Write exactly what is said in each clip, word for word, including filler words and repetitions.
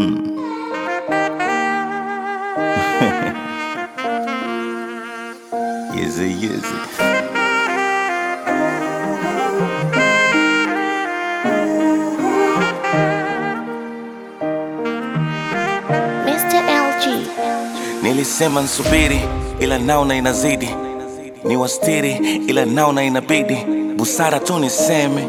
Easy, easy. mister L G. Nilisema nsubiri ila naona inazidi, ni wastiri ila naona inabidi, busara tu niseme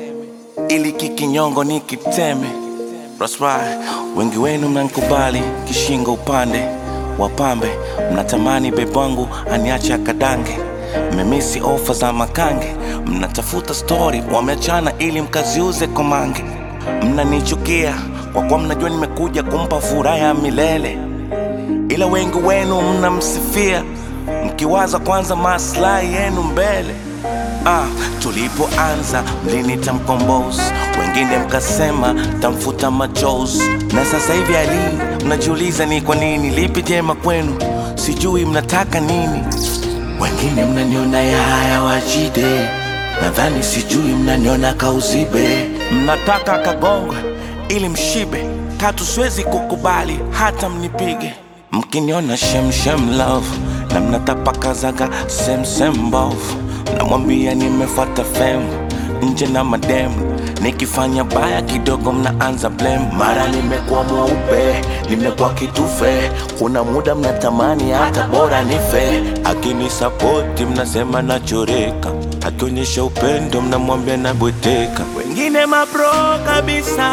ili kikinyongo nikiteme. That's right. Wengi wenu mnankubali kishingo upande wapambe, mnatamani bebangu aniache akadange, mmemisi ofa za makange, mnatafuta story wameachana ili mkaziuze komange, mnanichukia kwa kuwa mnajua nimekuja kumpa furaha ya milele, ila wengi wenu mnamsifia mkiwaza kwanza maslahi yenu mbele. Ah, tulipoanza mlinita mkombozi, wengine mkasema tamfuta machozi, na sasa hivi ali mnajiuliza ni kwa nini, lipi jema kwenu, sijui mnataka nini. Wengine mnaniona ya haya wajide, nadhani sijui mnaniona kauzibe, mnataka kagongwe ili mshibe, katu siwezi kukubali hata mnipige. Mkiniona shem shem love na mnatapakazaga sem sem mbovu, namwambia nimefuata fame nje na mademu, nikifanya baya kidogo mnaanza blame. Mara nimekuwa mweupe, nimekuwa kitufe, kuna muda mnatamani hata bora nife. Akinisapoti mnasema nachoreka, akionyesha upendo mnamwambia nabweteka. Wengine mapro kabisa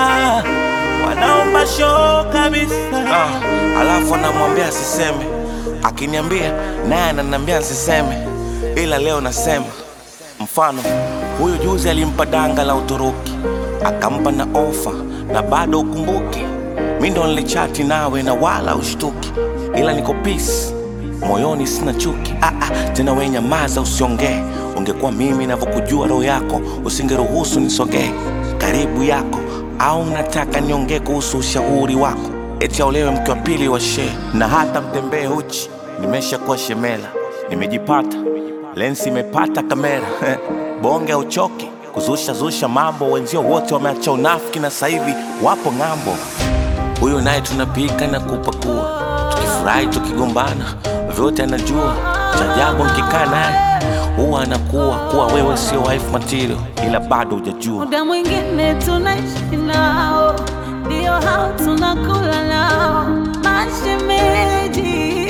wanaomba show kabisa, ah, alafu anamwambia asiseme, akiniambia naye ananiambia asiseme, ila leo nasema. Mfano, huyu juzi alimpa danga la Uturuki, akampa na ofa na bado ukumbuki. Mi ndo nilichati nawe na wala ushtuki, ila niko peace, moyoni sina chuki. Ah, ah, tena we nyamaza usiongee, ungekuwa mimi navyokujua roho yako usingeruhusu nisogee karibu yako. Au mnataka niongee kuhusu ushauri wako, eti aolewe mke wa pili wa shehe na hata mtembee uchi? Nimesha kuwa shemela, nimejipata, lensi imepata kamera bonge uchoki kuzusha zusha mambo, wenzio wote wameacha unafiki na sasa hivi wapo ng'ambo. Huyu naye tunapika na kupakua, tukifurahi tukigombana, vyote anajua. Cha ajabu nikikaa naye huwa anakuwa kuwa wewe sio wife material, ila bado hujajua. Muda mwingine tunaishi nao, ndio hao tunakula nao, mashemeji,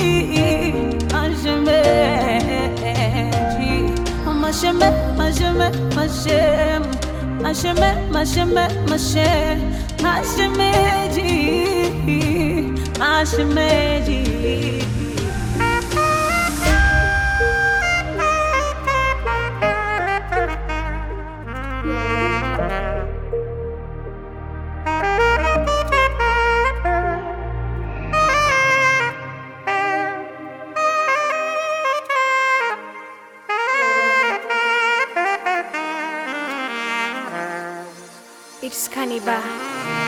mashemeji, masheme, masheme, mashem, masheme, masheme, mashem, mashemeji, mashemeji. It's Cannibal.